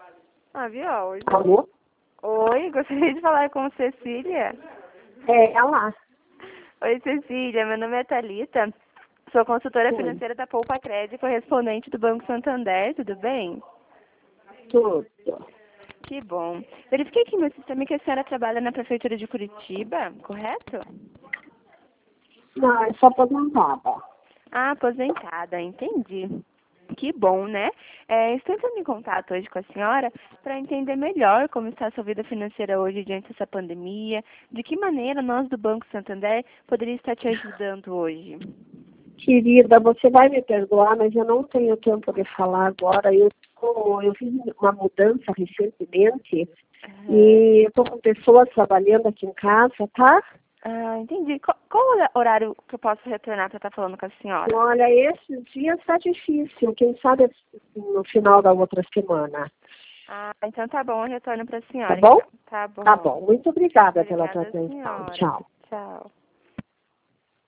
Ah, viu? Alô? Oi, gostaria de falar com Cecília. É, ela. Oi, Cecília, meu nome é Thalita. Sou consultora Oi, financeira da Poupa Crédito, correspondente do Banco Santander, tudo bem? tudo. Que bom. Verifiquei aqui no meu sistema que a senhora trabalha na Prefeitura de Curitiba, correto? Não, eu sou aposentada. Ah, aposentada, entendi. Que bom, né? Estou entrando em contato hoje com a senhora para entender melhor como está a sua vida financeira hoje diante dessa pandemia, de que maneira nós do Banco Santander poderíamos estar te ajudando hoje. Querida, você vai me perdoar, mas eu não tenho tempo de falar agora. Eu fiz uma mudança recentemente Aham. e eu estou com pessoas trabalhando aqui em casa, tá? Ah, entendi. Qual o horário que eu posso retornar para estar falando com a senhora? Olha, esses dias está difícil. Quem sabe no final da outra semana. Ah, então tá bom, eu retorno para a Tá senhora, bom? então. Tá Tá bom. bom. Muito obrigada pela tua Obrigada, atenção. senhora. Tchau.